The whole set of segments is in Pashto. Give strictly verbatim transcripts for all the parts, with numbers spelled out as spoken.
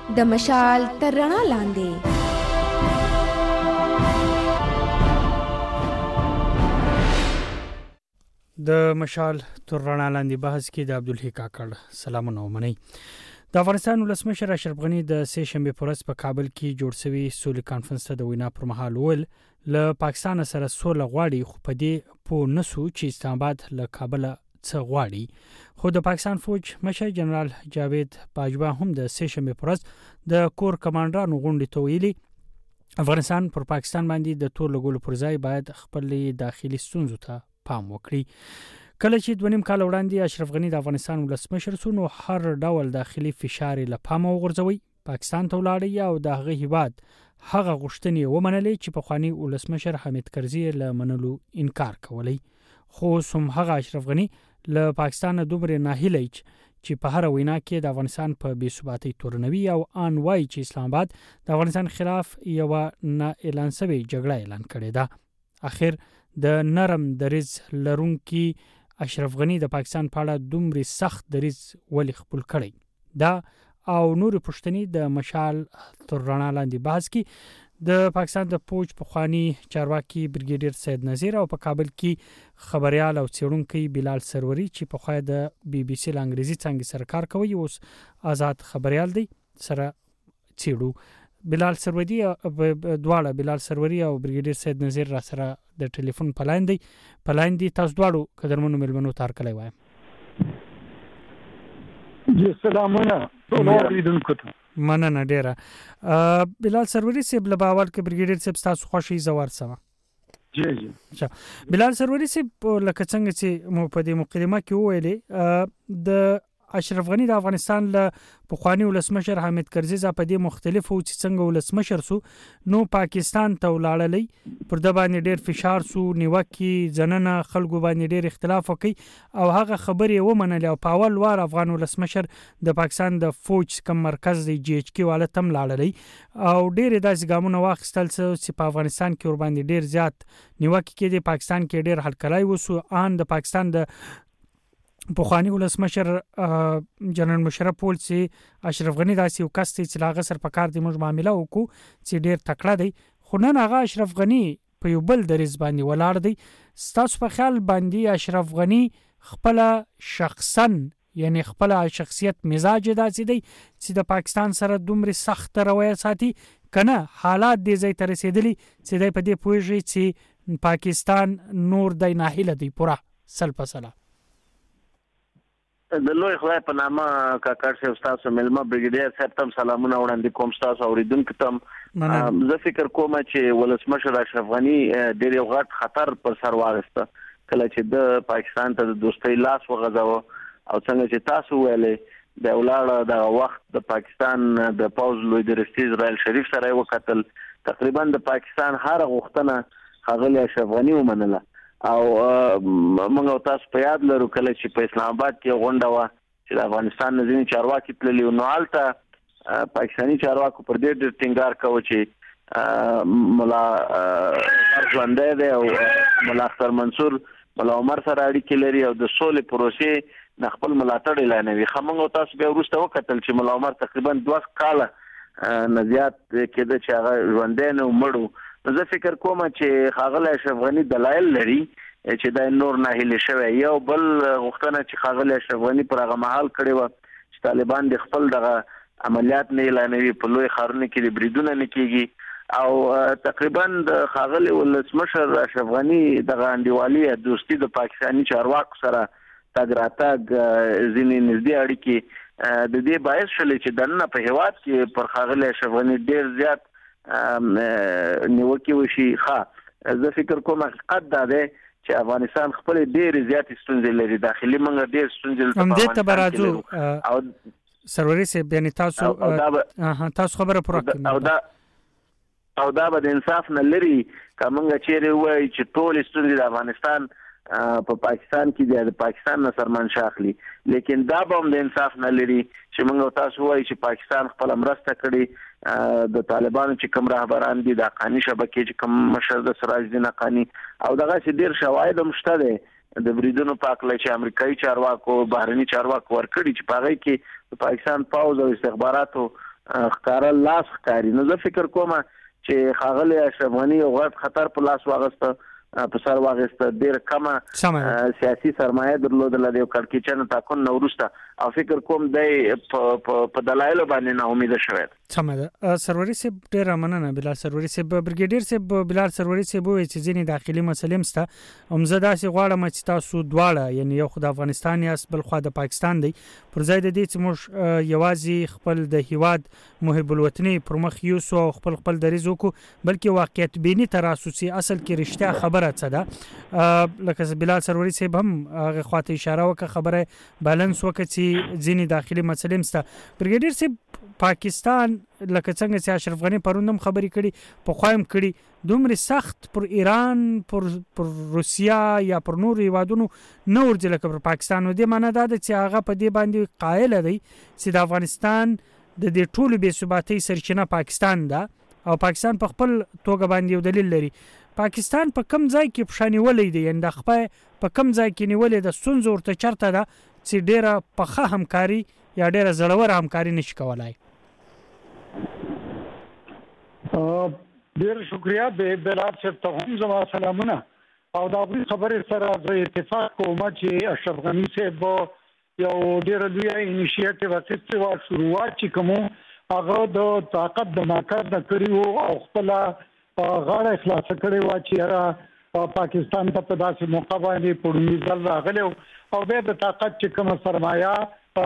د مشال تر رڼا لاندې. د مشال تر رڼا لاندې بحث کې د عبدالحی کاکړ سلامونه ومنئ. د افغانستان ولسمشر اشرف غني د سه شنبه پر ورځ په کابل کې جوړ شوی سولې کانفرنس ته د وینا پر مهال وویل له پاکستان سره سوله غواړي، خو په دې پوه نسو چې اسلام آباد له کابل څخه غواړي. خو د پاکستان فوج مشر جنرال جاوید باجوا هم د سه شنبه پر ورځ د کور کمانډرانو غونډې ته ویلي افغانستان پر پاکستان باندې د تور لګولو پر ځای باید خپل داخلي ستونزو ته پام وکړي. کله چې دوه نیم کال وړاندې اشرف غني د افغانستان ولسمشر شو، نو هر ډول داخلي فشار له پامه وغورځوي، پاکستان ته ولاړی او د هغه هیواد هغه غوښتنې ومنلې چې په خواني ولسمشر حامد کرزي له منلو انکار کولی. خو سم هغه اشرف غني له پاکستان دومره ناهیلی چې په هر وینا کې د افغانستان په بې ثباتۍ تورنوي او ان وای چې اسلام آباد د افغانستان خلاف یو نه اعلان شوی جګړه اعلان کړې ده. اخر د نرم دریز لرونکي اشرف غني د پاکستان په اړه دومره سخت دریز ولې خپل کړی دا او نور پښتني د مشال تر رڼا لاندې بحث کې د پاکستان د فوج په خواني چارواکي بریګیډیر سید نذیر او په کابل کې خبريال او څېړونکي بلال سروري چې په خوا د بي بي سي انګریزي څنګه سرکار کوي اوس آزاد خبريال دی سره څېړو. بلال سروري دواړه بلال سروري او بریګیډیر سید نذیر را سره د ټلیفون پلاین دی پلاین دی تاسو دواړو قدرمنو ملمنو تار کړی وایم. جی سلامونه ټول اوریدونکو ته مننه ډیره. بلال سروري صاحب له باور کې بریګیډیر صاحب تاسو خوشي زوار سم. جی جی بلال سروري صاحب لکه څنګه چې مو په دې مقدمه کې وویلې د اشرف غني د افغانستان له پخوانی ولسمشر حامد کرزي ځا په دې مختلفو چې څنګه ولسمشر سو نو پاکستان ته ولاړلې پر د باندې ډېر فشار سو نیوکي ځننه خلکو باندې ډېر اختلاف وکي او هغه خبرې ومنل او په اول وار افغان ولسمشر د پاکستان د فوج کم مرکز دی جی ایچ کی والا تم لاړلې او ډېر داسې ګامونه واخیستل چې په افغانستان کې ور باندې ډېر زیات نیوکي کې د پاکستان کې ډېر هلکلای وسو ان د پاکستان د پخوانی ولسمشر جنرال مشرف ول چې اشرف غني داسې یو کس چې لاغه سر په کار دی موږ معاملې وکړو چې ډېر تکړه دی، خو نن هغه اشرف غني په یو بل دریز باندې ولاړ دی. ستاسو په خیال باندې اشرف غني خپل شخصا یعنی خپل شخصیت مزاج داسې دی چې د پاکستان سره دومره سخت رویه ساتي کنه حالات دې ځای ته رسیدلی چې د په دې پوهیږي چې پاکستان نور د ناهیله دی پورا سل په سلا. د لوی خدای په نامه کاکړ صاحب تاسو ملما بریګیډیر صاحب تم سلامونه وړاندې کوم تاسو اوریدونکو تم زه فکر کوم چې ولسمشر اشرف غني ډېر یو غټ خطر پر سر واغسته کله چې د پاکستان ته د دوستۍ لاس وغځاوه او څنګه چې تاسو ویلې د ولاړه د وخت د پاکستان د پوز لوی درستي اسرائیل شریف سره وکتل تقریبا د پاکستان هر غوښتنه خغلی اشرف غني ومنله او موږ تاسو په یاد لرو کله چې په اسلام آباد کې غونډه و چې د افغانستان نظامی چارواکي تللی نو حالته پاکستاني چارواکو پر دې ډېر ټینګار کوي چې ملا ژوندی دی او ملا اختر منصور ملا عمر سره اړیکې لري او د سولې پروسې د خپل ملاتړ اعلانوي. خو موږ تاسو بیا وروسته وکتل چې ملا عمر تقریبا دوه کاله نه زیات کېده چې هغه ژوندی نه مړو. زه فکر کوم چې خاغلی اشرف غني دلایل لري چې دا نور ناهیلی شوی. یو بل غوښتنه چې خاغلی اشرف غني پر هغه مهال کړې و چې طالبان د خپل دغه عملیات نه اعلانوي په لوی ښارونو کې د بریدونه نه کېږي او تقریبا د خاغلی ولسمشر اشرف غني دغه انډیوالي دوستي د پاکستاني چارواکو سره تګ راتګ ځینې نږدې اړیکې د دې باعث شولې چې دننه په هیواد کې پر خاغلی اشرف غني ډېر زیات نیوکي وشي. ښه زه فکر کوم حقیقت دا دی چې افغانستان خپل ډېر زیات ستونزې لري، داخلي موږ ډېر ستونزې لري هم دې ته برازو او سروري سي یعنی تاسو تاسو خبره پوره کړئ او دا او دا به د انصاف نه لري کومه چیرې وای چې ټول ستونزې د افغانستان په پاکستان کې د پاکستان نه سرمن شاخلي، لیکن دا به هم د انصاف نه لري چې موږ تاسو وایي چې پاکستان خپل مرسته کړي د طالبانو چې کوم رهبران دي د حقاني شبکې چې کوم مشر د سراج الدین حقاني او دغه چې ډیر شواهد هم شته دي د بریدونو په اړه چې امریکایي چارواکو بهرني چارواکو ورکړي چې په هغه کې د پاکستان پاوز او استخباراتو ښکارا لاس ښکاری. نو زه فکر کوم چې ښاغلی اشرف غني یو غټ خطر په لاس واغسته، په سر واغسته، ډېر کمه سیاسي سرمایه درلودله د یو کړکېچن ټاکن نه وروسته، او فکر کوم دی په دلایلو باندې ناامیده شوی دی. سمه ده. سروري صاحب ډېره مننه. بلال سروري صاحب، برګیډیر صاحب بلال سروري صاحب وایي چې ځینې داخلي مسلې هم شته. هم زه داسې غواړم چې تاسو دواړه، یعنی یو خو د افغانستان یاست، بل خوا د پاکستان دی، پر ځای د دې چې موږ یوازې خپل د هیواد محب الوطني پر مخ یوسو او خپل خپل دریځ وکړو، بلکې واقعیت بینی تر اسو چې اصل کې رښتیا خبره څه ده. لکه بلال سروري صاحب هم هغه خواته اشاره وکړه، خبره بالانس وکړه چې ځینې داخلي مسلې هم شته. برګیډیر صاحب، پاکستان لکه څنګه چې اشرف غني پروندم خبرې کړي، په خوایم کړي، دومره سخت پر ایران، پر پر روسیا یا پر نور هیوادونو نه ورځي لکه پر پاکستان. و دې معنی دا ده چې هغه په دې باندې قایل دی چې د افغانستان د دې ټولو بې ثباتۍ سرچینه پاکستان ده، او پاکستان په خپل توګه باندې یو دلیل لري. پاکستان په کم ځای کې پښانیولې دی، یعنی د خپل په کم ځای کې نیولې د ستونزو ورته چرته ده چې ډیره پخه همکاري یا ډیره زړور همکاري نشي کولای. ډیر شکریا به بلال صاحب ته هم زما سلامونه، او دا خبرې سره زه اتفاق کوم چې اشرف غني صاحب یو ډیر لوی انیشیټیو اخیستی و، شروعات چې کوم هغه د طاقت د ناکار نه کړی وو، او خپل غاړه خلاص کړی و چې را پاکستان ته په داسې موقع باندې پړونی ځل راغلی، او بیا د طاقت چې کومه سرمایه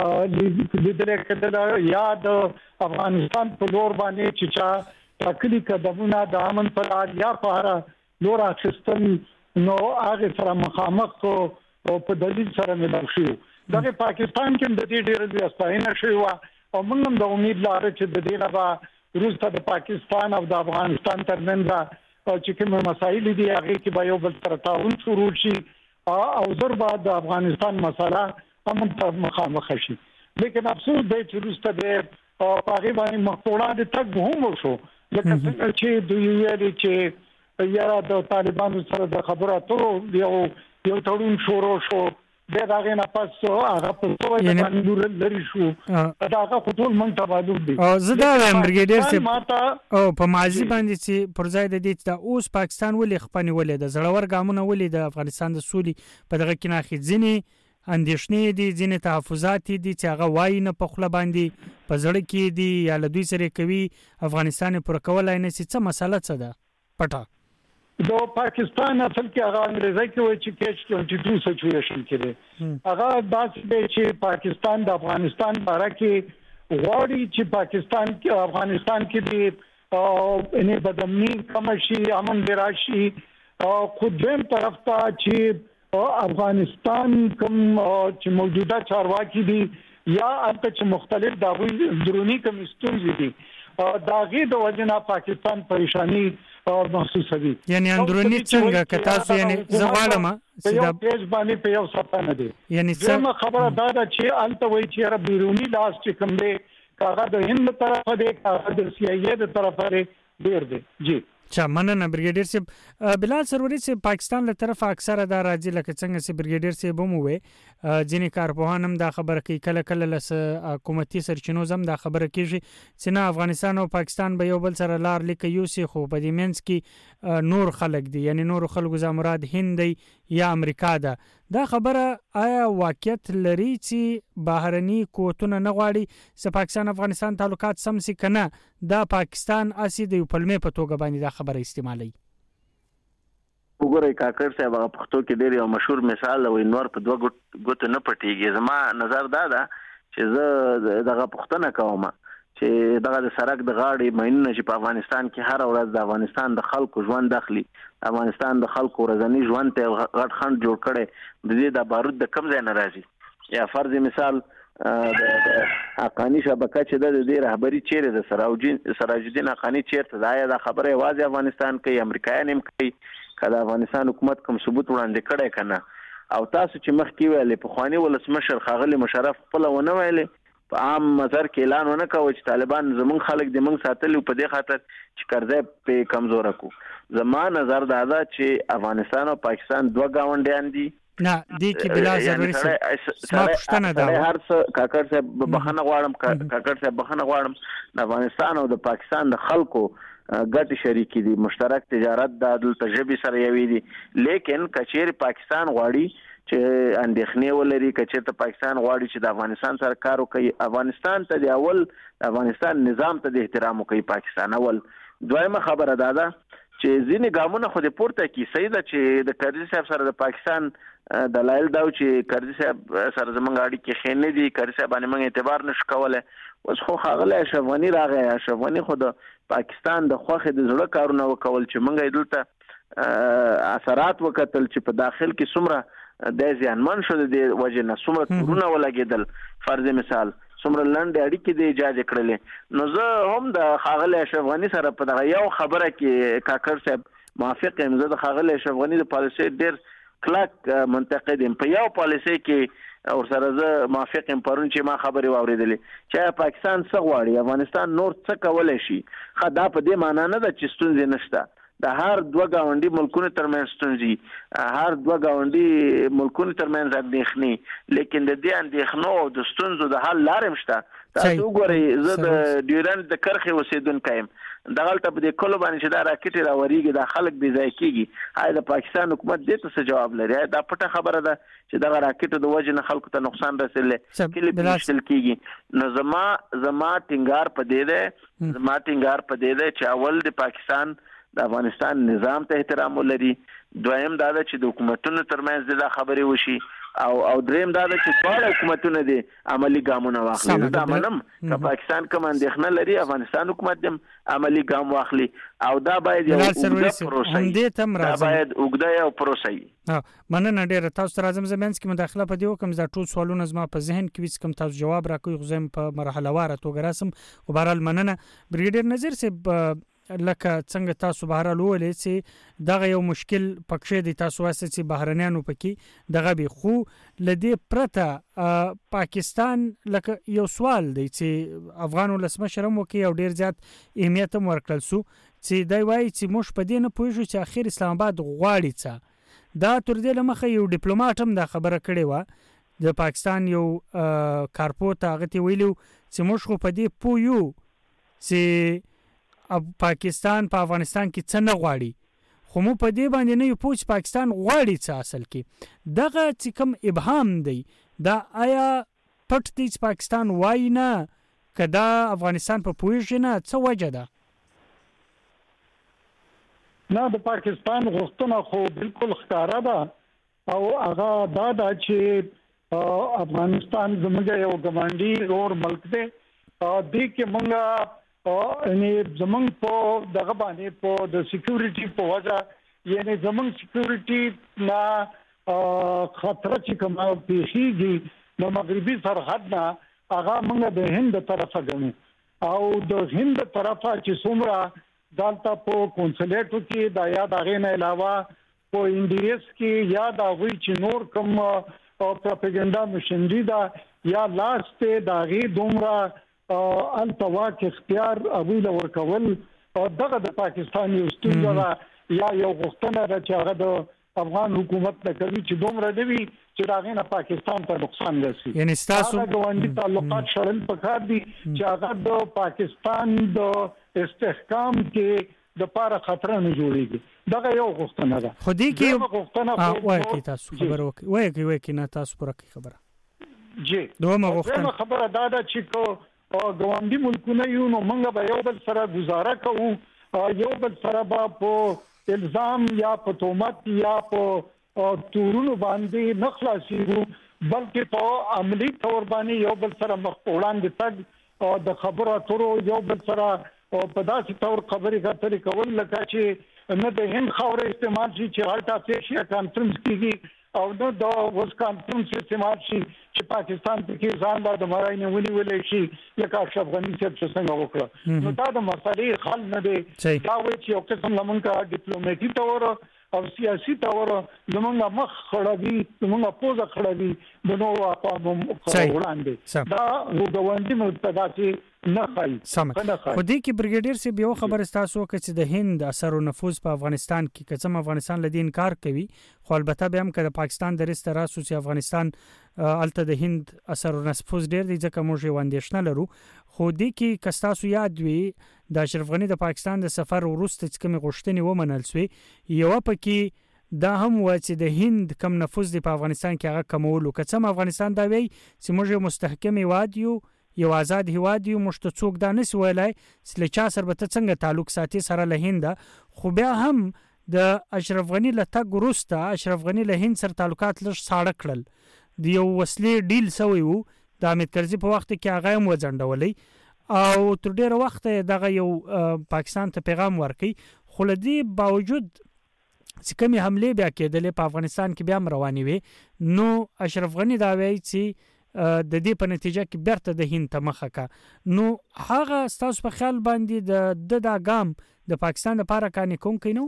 لیدلې کېدله یا د افغانستان په لور باندې چې چا ټاکلي قدمونه د امن پر لار یا په هر لور اخیستل، نو هغه سره مخامخ او په دلیل سره ملو شو. دغه پاکستان کې د دې ډېر لوی ستاینه شوی و، او موږ هم د امید لرو چې د دې لپاره وروسته د پاکستان او د افغانستان ترمنځ چې کوم مسایل دي هغه کې به یو بل سره تعاون شروع شي، او زر بعد د افغانستان مسله امن ته مخامخ شي. لیکن افسوس دی چې وروسته د هغې باندې مخ د تګ هم وشو، لکه څنګه چې دوی ویلي چې یا د طالبانو سره د خبرو اترو یو یو تړون شروع شو، بیا د هغې نه پس هغه په څه باندې لرې شو، دا هغه خو ټول موږ ته معلوم دي. زه دا وایم برګیډیر صاحب، او په ماضي باندې چې پر ځای د دې چې اوس پاکستان ولې خپه نیولې ده، زړور ګامونه ولې د افغانستان د سولې په دغه کې نه اخلي، ځینې اندېښنې دي، ځینې تحفظات دي چې هغه وایي نه په خوله باندې په زړه کې دي یا له دوی سره کوي، افغانستان یې پوره کولی نه شي. څه مسله څه ده پټه؟ د پاکستان اصل کې هغه انګریزي کې وایي چې کیچ ټوینټي ټو سچویشن کې دی. هغه داسې دی چې پاکستان د افغانستان باره کې غواړي چې پاکستان کې افغانستان کې دی انې بدامني کم شي، امن دی راشي، خو دویم طرف ته چې افغانستان کوم چې موجوده چارواکي دي یا هلته چې مختلف د هغوی دروني کوم ستونزې دي، د هغې د وجې نه پاکستان پریشاني محسوسوي. یعنې اندروني څنګه که تاسو یعنې زه غواړم په یو پیج باندې په یو صفحه نه دی. دویمه خبره دا ده چې هلته وایي چې یاره بیروني لاس چې کوم دی، که هغه د هند له طرفه دی، که هغه د سی آی ای د طرفه دی، ډېر دی. جی چا مننه برګیډیر صاحب. بلال سروري صاحب، پاکستان له طرفه اکثره دا راځي لکه څنګه چې برګیډیر صاحب هم ووی، ځینې کارپوهان هم دا خبره کوي، کله کله له حکومتي سرچینو هم دا خبره کېږي چې نه افغانستان او پاکستان به یو بل سره لار لیکه یوسي، خو په دې منځ کې نور خلک دي، یعنی نورو خلکو ځا مراد هند دی یا امریکا ده. دا خبره آیا واقعیت لري چې بهرني قوتونه نه غواړي چې پاکستان افغانستان تعلقات سم شي، که نه دا پاکستان اسې د یو پلمې په توګه باندې دا خبره استعمالوي؟ وګورئ کاکړ صاحب، هغه پښتو کې ډېر یو مشهور مثال وایي، نور په دوه ګوتو نه پټېږي. زما نظر دا ده چې زه دغه پوښتنه کوم چې دغه د سړک د غاړې ماینونه چې په افغانستان کې هره ورځ د افغانستان د خلکو ژوند اخلي، افغانستان د خلکو ورځني ژوند ته غټ خنډ جوړ کړی، د دې د بارود د کوم ځای نه راځي؟ یا فرض مثال د حقانی شبکه چې د دې رهبري چیرې د سراج الدین حقانی چیرته ده؟ آیا دا خبره یوازې افغانستان کوي، امریکایان هم کوي؟ که د افغانستان حکومت کوم ثبوت وړاندې کړی که نه؟ او تاسو چې مخکې ویلې پخواني ولسمشر ښاغلي مشرف خپله ونه ویلې، په عام نظر کې اعلان ونه کوه چې طالبان زمونږ خلک دې موږ ساتلي په دې خاطر چې کرزی پې کمزوره کړو. زما نظر دا ده چې افغانستان او پاکستان دوه ګاونډیان دي، نه دې کې بلا ضروري سم پښتنه دا هر څه کاکړ صاحب بخنه غواړم کاکړ صاحب بخنه غواړم د افغانستان او د پاکستان د خلکو ګټ شریکی دي مشترک تجارت د عدل تجربه سره یوي دي لیکن کچیر پاکستان غواړي چې اندېښنې ولري کچیر ته پاکستان غواړي چې د افغانستان سره کار وکړي افغانستان ته د اول افغانستان نظام ته د احترام وکړي پاکستان اول دویمه خبره ده دا چې ځینې ګامونه خو د پورته کی صحیح ده چې د کرزي صاحب سره د پاکستان دلایل دا چې کرزي صاحب سره زمونږ اړیکې ښې نه دي کرزي صاحب باندې موږ اعتبار نشو کولای اوس خو ښاغلی اشرف غني راغی اشرف غني خو د پاکستان د خوښې د زړه کارونه وکول چې موږ یې دلته اثرات وکتل چې په داخل کې څومره د زیانمن شو د وجه نه څومره تورونه ولګېدل فرض مثال څومره لنډې اړیکې د ایجاد کړلې نو زه هم د ښاغلی اشرف غني سره په دغه یو خبره کې کاکړ صاحب موافق یم زه د ښاغلی اشرف غني د پالیسۍ ډېر کلک منتقد یم په یو پالیسۍ کې ورسره زه موافق یم پرون چې ما خبرې واورېدلې چې پاکستان څه غواړي افغانستان نور څه کولی شي ښه دا په دې معنا نه ده چې ستونزې نشته د هر دوه گاونډي ملکونو ترمنځ ستونزې هر دوه گاونډي ملکونو ترمنځ اندېښنې لیکن د دې اندېښنو او د ستونزو د حل لارې مشته تاسو وګورئ زه د ډیورنډ د کرښې اوسېدونکی یم دغلته په دې کلو باندې چې دا راکټې راورېږي دا خلک بې ځای کېږي آیا د پاکستان حکومت دې ته څه جواب لري آیا دا پټه خبره ده چې دغه راکټو د وجې نه خلکو ته نقصان رسېدلی کلي پرې ویشتل کېږي نو زما زما ټینګار په دې دی زما ټینګار په دې دی چې اول د پاکستان د افغانستان نظام ته احترام ولري دویم دا ده چې د حکومتونو ترمنځ د خبرې وشي او او دریم دا ده چې ټول حکومتونه دي عملی ګامونه واخلي دا منم چې پاکستان کوم اندېښنه لري افغانستان حکومت هم عملی ګام واخلي او دا باید یو اوږده پروسه دا باید اوږده یو پروسه وي مننه ډېره تاسو ته راځم زه منځ کې مداخله په دې وکړم زه ټول سوالونه زما په ذهن کې وي کوم تاسو جواب راکوئ خو زه په مرحله واره توګه راسم خو بهرحال مننه بریګیډیر نظیر صاحب لکه څنګه تاسو بهرحال وویلې چې دغه یو مشکل پکښې دی تاسو وایئ چې بهرنیانو پکې دغه وي خو له دې پرته پاکستان لکه یو سوال دی چې افغان ولسمشر هم وکړي او ډېر زیات اهمیت هم ورکړل سو چې دی وایي چې موږ په دې نه پوهېږو چې اخر اسلام آباد غواړي څه دا تر دې له مخه یو ډیپلوماټ هم دا خبره کړې وه د پاکستان یو کارپوت هغه ته ویلي چې موږ خو په دې پوه یو چې پاکستان په افغانستان کې څه نه غواړي خو مو په دې باندې نه یو پوه چې پاکستان غواړي څه اصل کې دغه چې کوم ابهام دی دا آیا پټ دی چې پاکستان وایي نه که دا افغانستان په پوهېږي نه څه وجه ده نه د پاکستان غوښتنه خو بالکل ښکاره ده او هغه دا ده چې افغانستان زموږ یو ګاونډي اور ملک دی دې کې موږ یعنی زمونږ په دغه باندې په د سکیورټي په وجه یعنی زمونږ سکیورټي نه خطر چې کوم پیښیږي نو مغربي سرحد نه هغه موږ د هند طرفه ګڼو او د هند طرفه چې څومره دلته په کونسلیټو کې دا یا د هغې نه علاوه په انډي ایس کې یا د هغوی چې نور کوم پروپاګنډا مشنري ده یا لاس ته د هغې دومره التواک اختیار ابو له ورکول او دغه د پاکستان یو ستونزه یا یو غوښتنه ده چې هغه د افغان حکومت نه کوي چې دومره دی چې راغی نه پاکستان ته نقصان رسي یعنی تاسو د ګاونډي تعلقات شړل پکار دي چې هغه د پاکستان د استحکام کې د پاره خطر نه جوړيږي دغه یو غوښتنه ده خو دې کې غوښتنه وایي تاسو خبر وکي وایي کې وایي کې نه تاسو پرکې خبره جی دومره غوښتنه خبره دا ده چې کو او ګاونډي ملکونه یو نو موږ به یو بل سره گزاره کوو یو بل سره به په الزام یا په تهمت یا په تورونو باندې نه خلاصېږو بلکې په عملي تور باندې یو بل سره مخ په وړاندې تګ او د خبرو اترو یو بل سره په داسې تور خبرې اترې کول لکه چې نه د هند خاوره استعمال شي چې هلته ایشیا کانفرنس کېږي او نو دا اوس کانفرنس استعمال شي چې پاکستان کې ځان لا د مړای نه ونی ولې شي لکه اشرف غني صاحب چې څنګه وکړه نو دا د مسالې حل نه دی دا وایي چې یو قسم لمونږه ډیپلوماټي تور او سیاسي تور زمونږه مخ خړوي زمونږه پوزه خړوي د نو اقوام وړاندې دا وګوندې متداسي نه خای سم خو دې کې برګیډیر سی به خبر تاسو چې د هند اثر او نفوذ په افغانستان کې کڅم افغانستان لدی انکار کوي خو البته به هم کړه پاکستان د رست راسو چې افغانستان الته د هند اثر او نفوذ ډیر دی ځکه موږ یو اندیشنه لرو خو دې کې کستاسو یاد وي د اشرف غنی د پاکستان د سفر وروسته چې کوم غوښتنې ومنل سوی یو پکې دا هم و چې د هند کم نفوذ دی په افغانستان کې هغه کمولو کڅم افغانستان دا وی چې موږ مستحکم هیواد یو یو آزاد هیواد یو مشت څوک دا نس ویلای چې چا سره به څنګه تعلق ساتي سره له هند خو بیا هم د اشرف غنی له تګ وروسته اشرف غنی له هند سره تعلقات لږ ساړه کړل د یو وسلې ډیل سوی وو د حامد کرزي په وخت کې هغه هم وځنډولې او تر ډیره وخت دغه یو پاکستان ته پیغام ورکړي خو لدی باوجود چې کومې حمله بیا کېدلې په افغانستان کې بیا روانې وي نو اشرف غنی دا وایي چې د دې په نتیجه کې برته د هند ته مخه کا نو هغه ستاسو په خیال باندې د د ګام د پاکستان لپاره کاني کوم کینو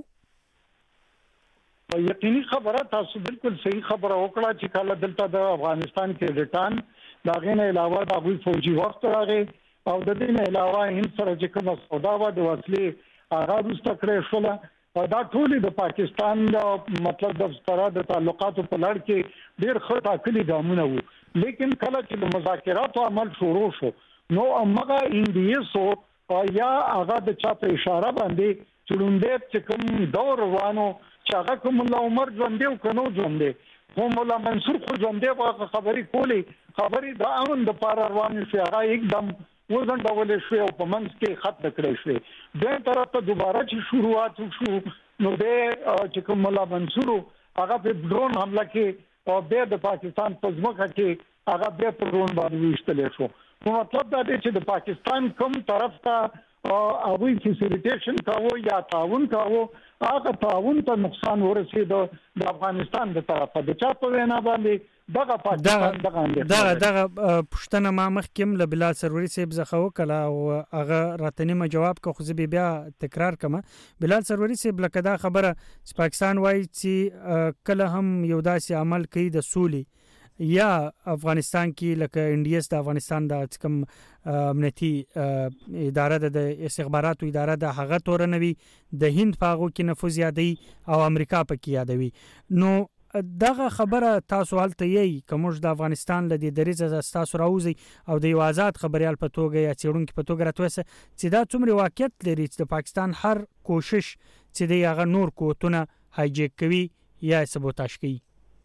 یقیني خبره تاسو بالکل صحیح خبره وکړه چې کله دلته د افغانستان کې ریټان دا غینه علاوه د غوي فوجي وخت راغی او د دې نه علاوه هند سره چې کوم سودا و د وسلې آغاز وکړې شو دا ټول د پاکستان د مطلب د سره د تعلقاتو په لړ کې ډیر ښه ټاکلي ګامونه وو لیکن کله چې د مذاکراتو عمل شروع شو نو هغه انډیا سو یا هغه د چا په اشاره باندې چلوندې چې کوم دور روانو چې هغه کوم الله عمر ژوندې او کنو ژوندې هم مولا منصور خو ژوندې په خبري کولی خبري د امن د پار روان شي هغه एकदम وزن ډول شو او په منځ کې خط کړی شو د طرف ته دوباره چې شروعات شو نو د چې کوم مولا منصور هغه په ډرون حمله کې او د پاکستان په ځمکه کې هغه به په ډرون باندې وشتل شو نو مطلب دا دی چې د پاکستان کوم طرف ته او وی فیسیلیټیشن کاوه یا تعاون کاوه هغه تعاون ته نقصان ورسید د افغانستان د طرفه د چا په وینا باندې دغه پاکستان دغه دغه دغه پښتنه ما مخکم له بلال سروري صاحب زخه وکړه او هغه راته ما جواب کو خو زه بیا تکرار کما بلال سروري صاحب لکه دا خبره چې پاکستان وایي چې کله هم یو داسې عمل کوي د سولې یا افغانستان کې لکه انډیس د افغانستان د کوم امنیتي اداره د استخباراتو اداره د هغه تورنوي د هند پاغو کې نفوذ یادي او امریکا پکې یادوي نو دغه خبره تاسو حالته یې کومج د افغانستان لدی دریزه تاسو راوځي او د یو آزاد خبريال په توګه یا چیرونکو په توګه راتوسه چې دا څومره واقعیت لري چې د پاکستان هر کوشش چې د هغه نور کوتونه هایجیک کوي یا سبوتاژ کوي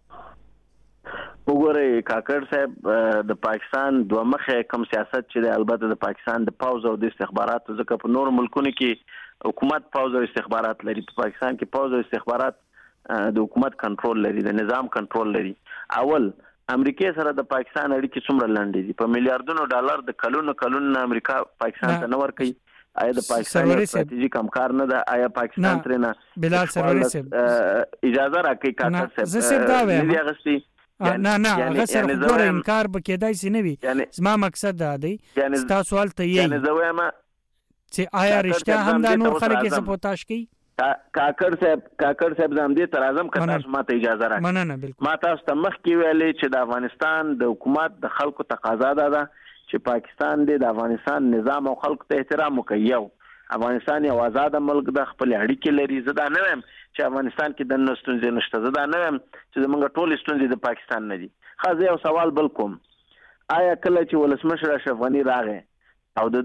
وګورئ کاکړ صاحب د پاکستان دوه مخه کوم سیاست چې د البته د پاکستان د پاوز او د استخباراتو ځکه په نور ملکونو کې حکومت پاوز او استخبارات لري په پاکستان کې پاوز او استخبارات د حکومت کنټرول لري د نظام کنټرول لري اول امریکا سره د پاکستان اړیکې څومره لنډې دي په میلیارډونو ډالر د کلونو کلونو امریکا پاکستان ته نور کوي آیا د پاکستان استراتیژیک همکار نه ده آیا پاکستان ترنه بلال سروري صاحب اجازه راکړي کاکړ صاحب نه غستی نه نه هغه سره ګور انکار بکیدای سي نه وي زما مقصد دا دی تاسو سوال ته یې یعنی زه وایم چې آیا رښتیا هم دا نور خلک یې سپوتاش کوي کاکړ صاحب کاکړ صاحب زم دې تر اعظم کتاس ماته اجازه راکړه مننه بالکل ما تاسو ته مخ کې ویلې چې د افغانستان د حکومت د خلکو تقاضا ده چې پاکستان د افغانستان نظام او خلکو ته احترام وکړي افغانستان یو آزاد ملک د خپل اړیکې لري زه دا نه وایم چې افغانستان کې د نستونځ نشته زه دا نه وایم چې زمونږ ټول ستونځې د پاکستان نه دي خاص یو سوال بل کوم آیا کله چې ولسمشر اشرف غنی راغی او د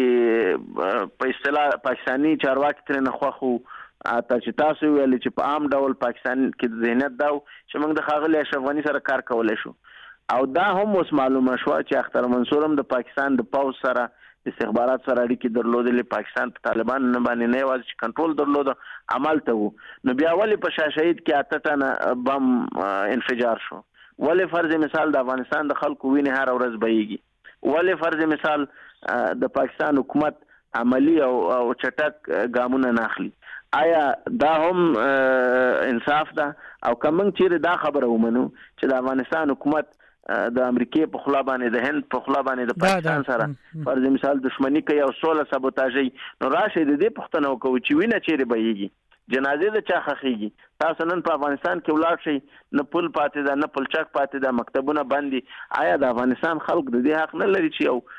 دې په اصطلاح پاکستانی چارواکي تر نه خوخو اته چې تاسو ویل چې په عام ډول پاکستان کې ذهنیت دا چې موږ د خاغلی اشرف غنی سره کار کولای شو او دا هم اوس معلومه شو چې اختر منصور هم د پاکستان د پاوز سره استخبارات سره اړیکې درلودلې پاکستان په طالبان نه باندې نه یوازې چې کنټرول درلود عمل ته وو نو بیا ولې په شاشهید کې اته ټنه بم انفجار شو ولې فرض مثال د افغانستان د خلکو وینې هر ورځ بهيږي ولې فرض مثال د پاکستان حکومت عملی او چټک ګامونه ناخلي آیا دا هم انصاف ده او کوم چې دا خبره ومنو چې د افغانستان حکومت د امریکای په خلا باندې د هند په خلا باندې د پاکستان سره فرض مثال دښمنی کوي او سوله سبوتاژي نو راشه د دې پښتنه وکوي چې وینه چیرې بهيږي جنازې د چا خخيږي تاسو نن په افغانستان کې ولاړ شئ نه پل پاتې ده نه پلچک پاتې ده مکتبونه باندې آیا د افغانستان خلک د دې حق نه لري چې یو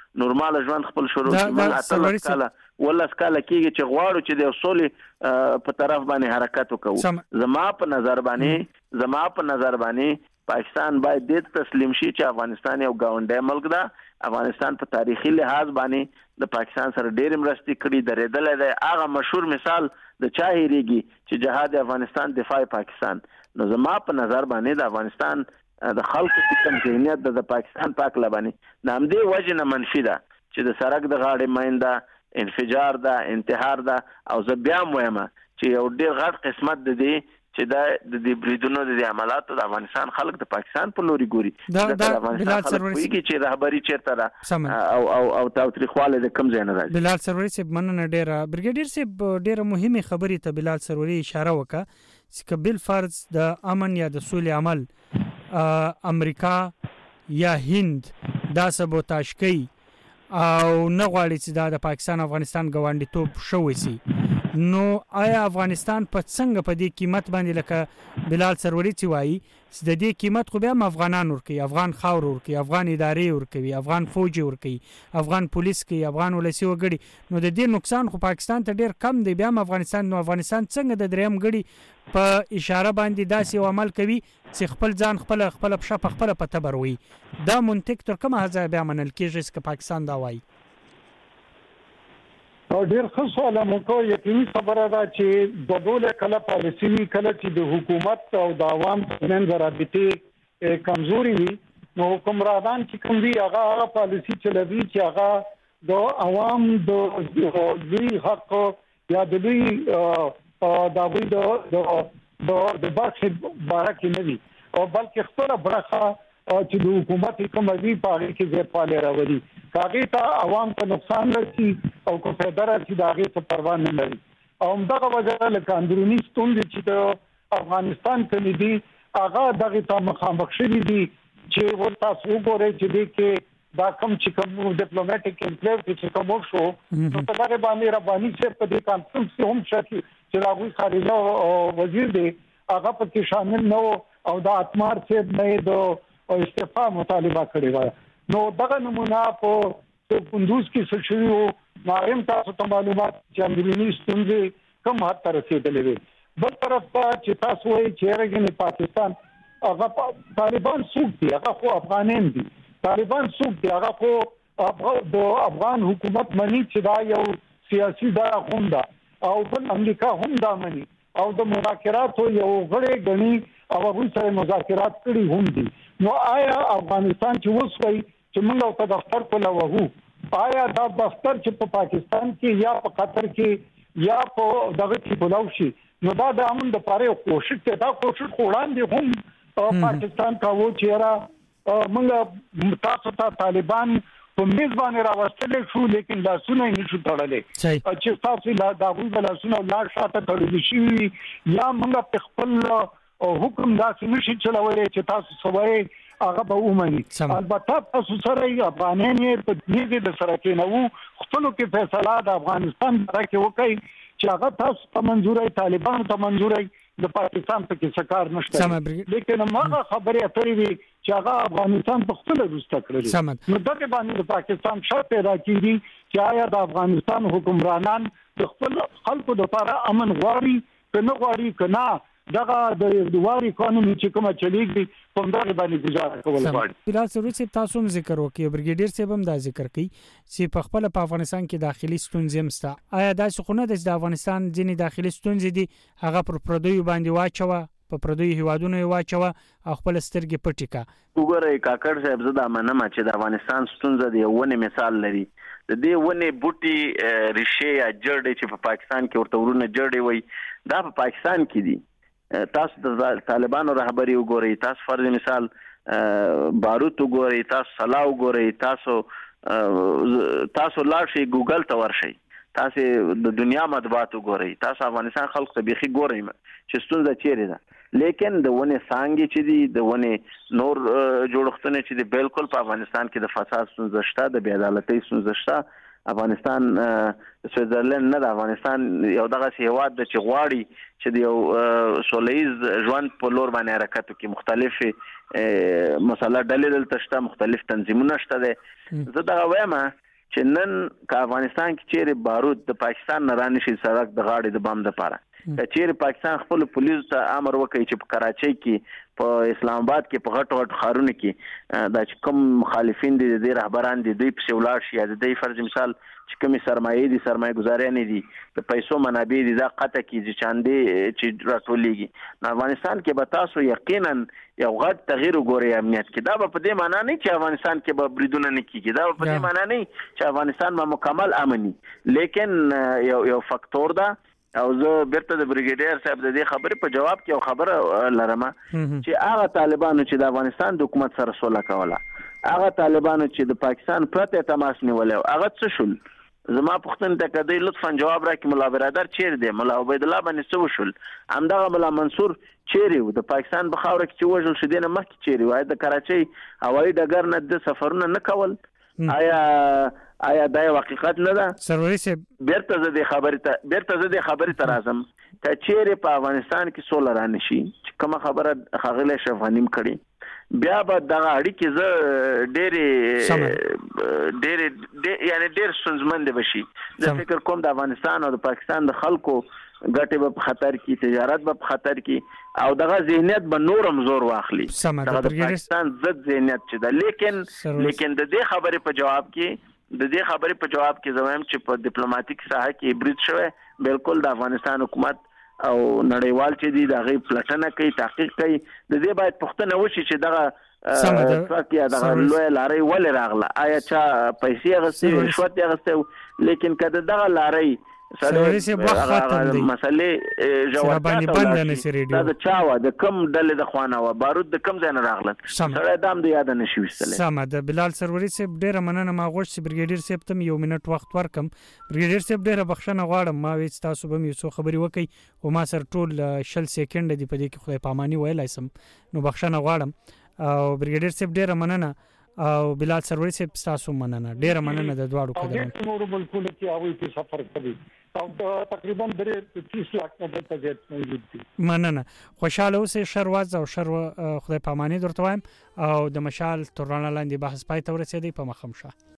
نورمال ژوند خپل شروع کړي اتلس کاله ولس کاله کېږي چې غواړو چې د اصولي په طرف باندې حرکت وکړو. زما په نظر باندې زما په نظر باندې پاکستان باید د تسلیم شي چې افغانستان یو ګاونډی ملک ده. افغانستان په تاریخي لحاظ باندې د پاکستان سره ډېر مرستې کړي درېدل دی. هغه مشهور مثال د چا هېریږي چې جهاد افغانستان دفاع پاکستان. نو زما په نظر باندې د افغانستان د خلکو کوم ذهنیت د پاکستان پاک لبانی د همدې وجه نه منفي ده چې د سړک د غاړې مینده انفجار ده انتحار ده. او زه بیا وایم چې یو ډېر غټ قسمت د دې چې دا د بریدونو د عملاتو د افغانستان خلک د پاکستان په لوري ګوري. د افغانستان خلک وایي چې رهبری چیرته ده او او او تاوتریخواله د کم ځای نه راځي. بلال سروري صاحب مننه ډېره. بریګیډیر صاحب ډېره مهمه خبرې ته بلال سروري اشاره وکړه چې بل فرض د امن یا د سولې عمل امریکا یا هند دا سبوتاژ کوي او نه غواړي چې دا د پاکستان افغانستان ګاونډیتوب شوی سي، نو آیا افغانستان په څنګه په دې قیمت باندې لکه بلال سروري چې وایي د دې قیمت خو بیا افغانان ورکوي، افغان خاور ورکوي، افغان ادارې ورکوي، افغان فوج ورکوي، افغان پولیس کوي، افغان ولسی وګړي، نو د دې نقصان خو پاکستان ته ډیر کم دی. بیا افغانستان نو افغانستان څنګه د دریم غړي په اشاره باندې داسې عمل کوي چې خپل ځان خپل خپل په خپل خپل پته بروي؟ دا منطق تر کومه حد بیا منل کېږي چې پاکستان دا وایي؟ او ډیر ښه سوال مو کو. یقیني خبره ده چې د دوله کله پالیسي کله چې د حکومت او د عوام ترمنځ رابطې کمزوري وي، نو حکمرانان چې کوم دي هغه هغه پالیسي چلوي چې هغه د عوام د دوی حق یا د دوی د دوی د د برخې بارکه نه وي، او بلکې خپل برخه چې د حکومت کوم وی په اړه کې ځپاله راوړي کاږي ته عوام ته نقصان رسي او کو فدرا چې داغه څه پروا نه لري. او دغه وجه له اندرونی ستونزې چې د افغانستان کې دي هغه دغه ته مخامخ شوي دي چې ورته وګورئ چې د کې دا کوم چې کوم ډیپلوماټیک انکلیو چې کوم شو نو په هغه باندې رباني چې په دې کانفرنس کې هم شکی چې راغوي خارجه وزیر دی هغه په کې شامل نه او د اتمار چې نه د استعفا مطالبه کړې و. نو دغه نمونه په کندوز کې څه شوی نایم تاسو ته معلومات چې اندرونی ستونزې کوم حد ته رسیدلې وي. بل طرف ته چې تاسو وایي چې راګنې پاکستان هغه طالبان څوک دي؟ هغه خو افغانان دي. طالبان څوک دي؟ هغه خو د افغان حکومت مني چې دا یو سیاسي ډله هم ده او بل امریکا هم دا مني او د مذاکراتو یو غړی غني او هغه سره مذاکرات کړي هم دي. نو آیا افغانستان چې وسوي چې موږ په دفتر په لوهو آیا دا دفتر چې په پاکستان کې یا په قطر کې یا په دغه کې بلاو شي نو دا د امن د پاره کوشش ته دا کوشش وړاندې هم پاکستان کاوه چې را موږ تاسو ته طالبان په میزبان راوستل شو لیکن لاسونه یې نشو تړلې چې تاسو لا دا غوي لاسونه لا شاته تړل شي یا موږ په خپل حکم داسې نشي چلولای چې تاسو سوای هغه به ومني. البته تاسو سره افغانان یې په دې د سره کې نو خپل کې فیصله د افغانستان راکې وکړي چې هغه تاسو ته منځوري طالبان ته منځوري د پاکستان په کې سکار نشته، لیکن هغه خبرې اترې وي چې هغه افغانستان په خپل روسته کړل. نو دغه باندې د پاکستان شرط پیدا کیږي چې آیا د افغانستان حکمرانان د خپل خلکو لپاره امن غواړي که نه غواړي که نه دغه د دواري قانون چې کومه چلیږي په دغه باندې گزاره کول غواړي. بلال سروري صاحب تاسو هم ذکر وکړئ، بریګیډیر صاحب هم دا ذکر کوي چې په خپل په افغانستان کې داخلي ستونزې هم شته. آیا دا څه خو نه د افغانستان ځینې داخلي ستونزې دي هغه پر پردیو باندې واچوه په پردیو هیوادونو یې واچوه او خپل سترګې پټې کا؟ وګورئ کاکړ صاحب زه دا منم چې د افغانستان ستونزه د یو ونې مثال لري. د دې ونې بوټي ریښې یا جړې چې په پاکستان کې ورته ورونه جړې وي دا په پاکستان کې دي. تاسو د طالبانو رهبری وګورئ، تاسو فرض مثال باروت وګورئ، تاسو سلا وګورئ، تاسو تاسو لاړ شئ ګوګل ته ورشئ، تاسو د دنیا مطبوعات وګورئ، تاسو افغانستان خلکو ته بيخي ګورئ چې ستونزه چیرې ده. لیکن د ونې څانګې چې دي د ونې نور جوړښتونه چې دي بالکل په افغانستان کې د فساد ستونزه شته، د بې عدالتۍ ستونزه شته افغانستان سویټزرلند نه د افغانستان یو دغه هیواد د چې غواړي چې د یو سولهییز ژوند په لور باندې حرکت وکړي. مختلف مسله ډلې دلته شته، مختلف تنظیمونه شته دي. زه دغه وایم چې نن که افغانستان کې چیرې بارود د پاکستان نه رانشي سړک د غاړې د بم دپاره، که چیرې پاکستان خپل پولیسو ته امر وکړي چې په کراچۍ کې، په اسلام آباد کې، په غټو غټو ښارونو کې دا چې کوم مخالفین دي، د دې رهبران دي، دوی پسې ولاړ شي، یا د دوی فرض مثال چې کومې سرمایې دي، سرمایه ګزاریانې دي، د پیسو منابع دي، دا قطع کړي چې چاندې چې راټولېږي. نو افغانستان کې به تاسو یقینا یو غټ تغییر وګورئ امنیت کې. دا به په دې معنا نه چې افغانستان کې به بریدونه نه کېږي، دا به په دې معنا نه چې افغانستان به مکمل امني، لیکن یو یو فاکتور ده. او زه بیرته د بریګیډیر صاحب د دې خبرې په جواب کې یو خبره لرم چې هغه طالبانو چې د افغانستان د حکومت سره سوله کوله، هغه طالبانو چې د پاکستان پرته تماس نیولی، هغه څه شول؟ زما پوښتنې ته که دوی لطفا جواب راکړي. ملا برادر چیرې دی؟ ملا عبیدالله باندې څه وشول؟ همدغه ملا منصور چیرې و؟ د پاکستان په خاوره کې چې وژل شو دې نه مخکې چیرې و؟ آیا د کراچۍ هوایي ډګر نه د سفرونه نه کول؟ آیا آیا دا یو حقیقت نه ده؟ سروري صاحب بیرته زه دې خبرې ته بیرته زه دې خبرې ته راځم که چیرې په افغانستان کې سوله رانشي، چې کومه خبره ښاغلی اشرف غني م کړې، بیا به دغه اړیکې زه ډېرې ډېرې یعنې ډېر ستونزمندې به شي. زه فکر کوم د افغانستان او د پاکستان د خلکو ګټې به په خطر کې، تجارت به په خطر کې، او دغه ذهنیت به نورم زور واخلي، دغه د پاکستان ضد ذهنیت چې ده. لیکن لیکن د دې خبرې په جواب کې د دې خبرې په جواب کې زه وایم چې په ډیپلوماټیک ساحه کې برید شوی، بالکل د افغانستان حکومت او نړیوال چې دي د هغې پلټنه کوي، تحقیق کوي. د دې باید پوښتنه وشي چې دغه ټرک یا دغه لویه لارۍ ولې راغله، آیا چا پیسې اخیستې، رشوت یې اخیستی؟ لیکن که د دغه لارۍ سروري صاحب وخت ختم دی، مسلې ژورتیا دا د چا وه، د کوم ډلې د خوا نه وه، بارود د کوم ځای نه راغلل، سړی دا هم د یاده نشي ویستلی. سمه ده. بلال سروري صاحب ډېره مننه. ما غوښت چې بریګیډیر صاحب ته یو منټ وخت ورکړم. بریګیډیر صاحب ډېره بخښنه غواړم، ما ویل تاسو به مې یو څو خبرې وکړئ، خو ما سره ټول شل سیکنډه دي په دې کې خدای پاماني ویلی سم، نو بخښنه غواړم. او بریګیډیر صاحب ډېره مننه، او بلال سروري صاحب تاسو مننه، ډېره مننه د دواړو کډو. نور ملکونو کې هغوی کې سفر کوي او تقریبا درې تیس لاک نه ډېر زیات موجود دي. مننه. خوشحاله اوسئ. ښه ورځ او ښه خدای پاماني درته وایم، او د مشال تر رڼا لاندې بحث پای ته ورسېدی. په مخه شه.